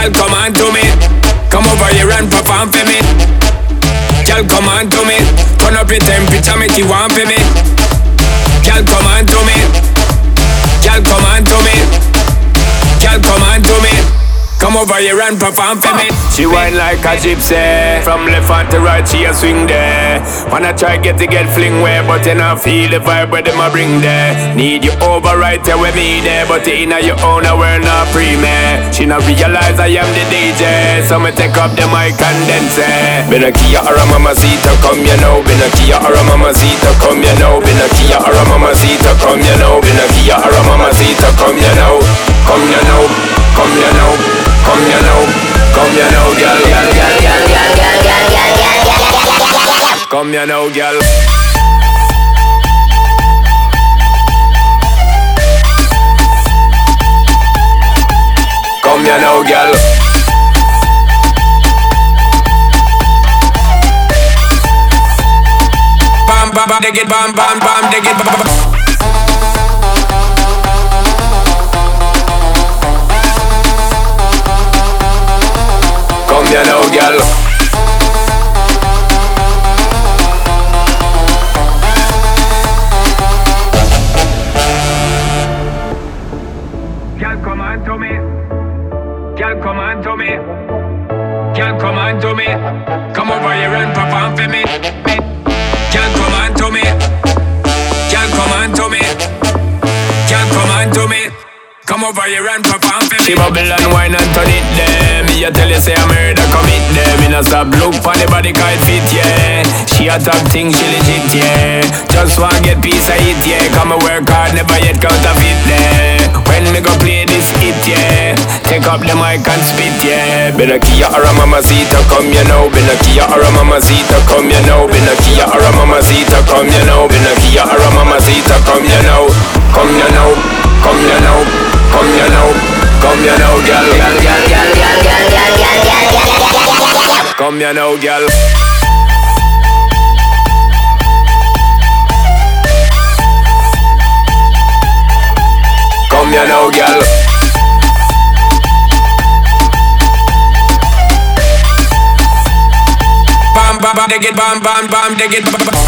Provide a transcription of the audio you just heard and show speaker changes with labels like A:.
A: Girl, come on to me. Come over here and perform for me. Girl, come on to me. Turn up your temperature, make you want for me. Girl, come on to me. Girl, come on to me. Girl, come on to me. Come over here and perform for me. She whine like a gypsy. From left hand to right, she a swing there. Wanna try get fling where, but you not feel the vibe where them a bring there. Need you over right there with me there, but you inna your own world not free me. She not realize I am the DJ, so me take up the mic and then say, been a Kia or a Mamacita, come you know. Been a Kia or a Mamacita, come you know. Been a Kia or a Mamacita, come you know. Been a Kia or a Mamacita, come you know. Come you know, come you know. Come you know, come you know, girl. Come you know, girl. Come you know, girl. Bam bam bam, dig it, bam bam bam, dig it, bam bam. Come you know, girl. Girl, come on to me. Girl, come on to me. Girl, come on to me. Come over here and perform for me. Girl, come on to me. Girl, come on to me. Girl, come on to me. Come over here and perform for me. She bubble and wine and turn it there. Me a tell you say I murder commit there. Me not stop look for the body can't fit, yeah. She a top thing, she legit, yeah. Just wanna get piece of it, yeah. Come and work hard, never yet counterfeit there. When me go play this hit, yeah. Take up the mic and spit, yeah. Been a Kia or a Mamacita, come you know. Been a Kia or a Mamacita, come you know. Been a Kia or a Mamacita, come you know. Been a Kia or a Mamacita, come you know. Come you know, come you know. Come you know, come you know, girl. Come you know, girl. Come you know, girl. Bam bam bam, dig it, bam bam bam, dig it.